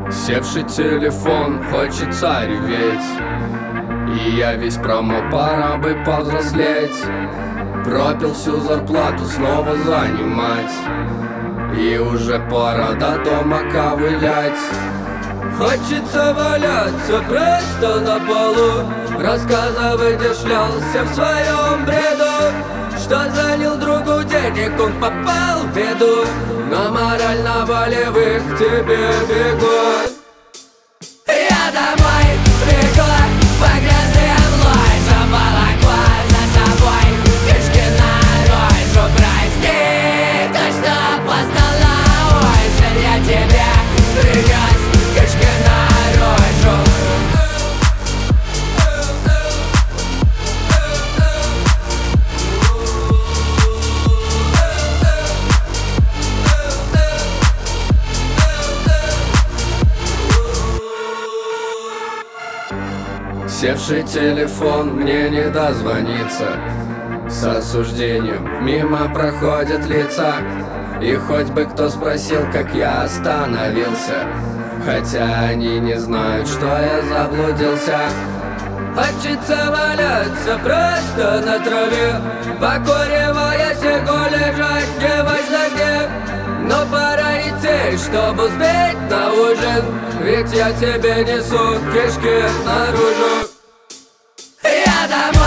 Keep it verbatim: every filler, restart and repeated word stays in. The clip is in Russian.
Севший телефон, хочется реветь, и я весь промок, пора бы повзрослеть. Пропил всю зарплату, снова занимать, и уже пора до дома ковылять. Хочется валяться просто на полу, рассказывать я шлялся в своем бреду, что залил другу денег, он попал в беду, но морально-волевых к тебе бегут. Я домой бегу по грязным лужам, волокла за собой фишки наружу. Прости, то, что опоздала, ой, жаль, я тебе принес фишки наружу. Севший телефон, мне не дозвониться, с осуждением мимо проходят лица. И хоть бы кто спросил, как я остановился, хотя они не знают, что я заблудился. Хочется валяться просто на траве, покуривая сигару, лежать неважно где. Но пора идти, чтобы успеть на ужин, ведь я тебе несу кишки наружу. Я домой.